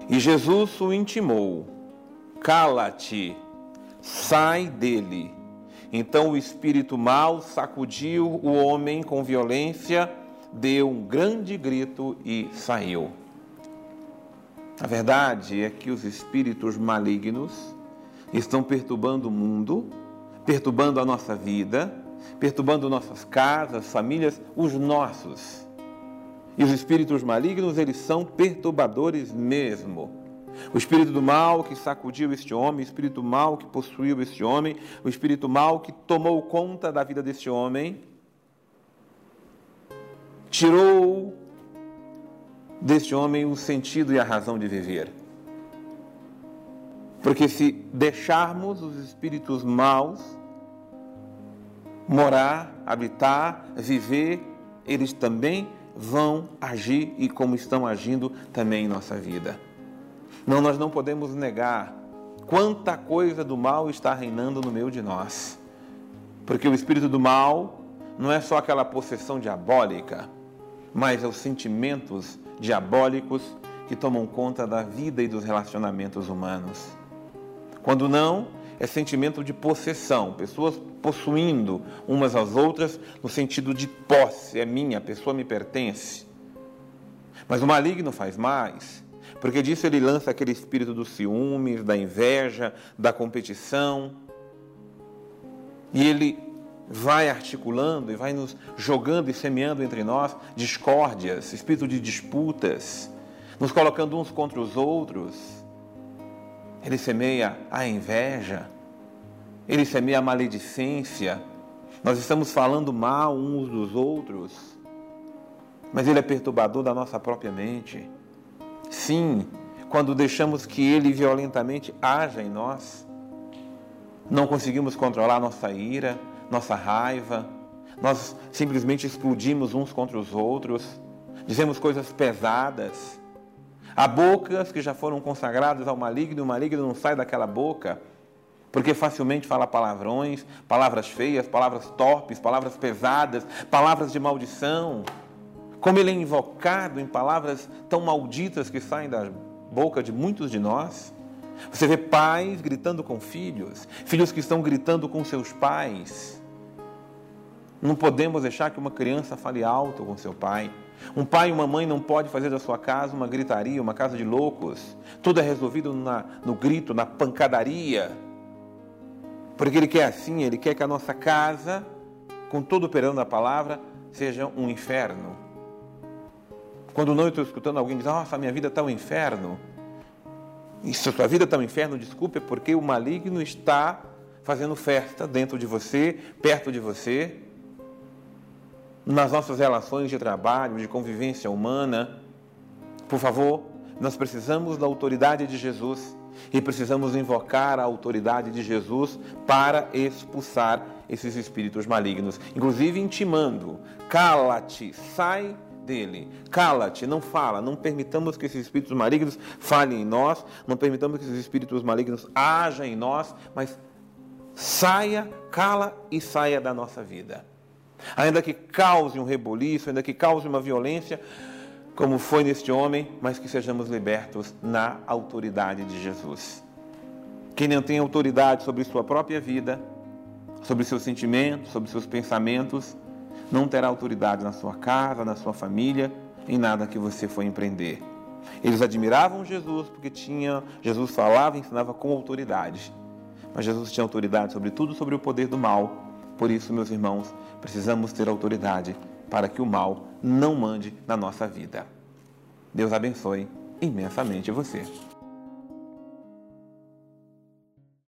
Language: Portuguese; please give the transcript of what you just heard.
E Jesus o intimou: cala-te, sai dele. Então o espírito mau sacudiu o homem com violência, deu um grande grito e saiu. A verdade é que os espíritos malignos estão perturbando o mundo, perturbando a nossa vida, perturbando nossas casas, famílias, os nossos. E os espíritos malignos, eles são perturbadores mesmo. O espírito do mal que sacudiu este homem, o espírito mal que possuiu este homem, o espírito mal que tomou conta da vida deste homem, tirou deste homem o sentido e a razão de viver. Porque se deixarmos os espíritos maus morar, habitar, viver, eles também vão agir e como estão agindo também em nossa vida. Não, nós não podemos negar quanta coisa do mal está reinando no meio de nós. Porque o espírito do mal não é só aquela possessão diabólica, mas é os sentimentos diabólicos que tomam conta da vida e dos relacionamentos humanos. Quando não, é sentimento de possessão, pessoas possuindo umas às outras no sentido de posse, é minha, a pessoa me pertence. Mas o maligno faz mais, porque disso ele lança aquele espírito dos ciúmes, da inveja, da competição, e ele vai articulando e vai nos jogando e semeando entre nós discórdias, espírito de disputas, nos colocando uns contra os outros. Ele semeia a inveja, ele semeia a maledicência. Nós estamos falando mal uns dos outros, mas ele é perturbador da nossa própria mente. Sim, quando deixamos que ele violentamente haja em nós, não conseguimos controlar nossa ira, nossa raiva, nós simplesmente explodimos uns contra os outros, dizemos coisas pesadas. Há bocas que já foram consagradas ao maligno, e o maligno não sai daquela boca, porque facilmente fala palavrões, palavras feias, palavras torpes, palavras pesadas, palavras de maldição. Como ele é invocado em palavras tão malditas que saem da boca de muitos de nós. Você vê pais gritando com filhos, filhos que estão gritando com seus pais. Não podemos deixar que uma criança fale alto com seu pai. Um pai e uma mãe não podem fazer da sua casa uma gritaria, uma casa de loucos. Tudo é resolvido no grito, na pancadaria. Porque ele quer assim, ele quer que a nossa casa, com todo o perdão da palavra, seja um inferno. Quando não, eu estou escutando alguém dizer: nossa, minha vida está um inferno. E se a sua vida está um inferno, desculpe, é porque o maligno está fazendo festa dentro de você, perto de você, nas nossas relações de trabalho, de convivência humana. Por favor, nós precisamos da autoridade de Jesus e precisamos invocar a autoridade de Jesus para expulsar esses espíritos malignos, inclusive intimando: cala-te, sai dele, cala-te, não fala, não permitamos que esses espíritos malignos falem em nós, não permitamos que esses espíritos malignos ajam em nós, mas saia, cala e saia da nossa vida. Ainda que cause um reboliço, ainda que cause uma violência, como foi neste homem, mas que sejamos libertos na autoridade de Jesus. Quem não tem autoridade sobre sua própria vida, sobre seus sentimentos, sobre seus pensamentos, não terá autoridade na sua casa, na sua família, em nada que você for empreender. Eles admiravam Jesus porque Jesus falava e ensinava com autoridade. Mas Jesus tinha autoridade sobre tudo, sobre o poder do mal. Por isso, meus irmãos, precisamos ter autoridade para que o mal não mande na nossa vida. Deus abençoe imensamente você.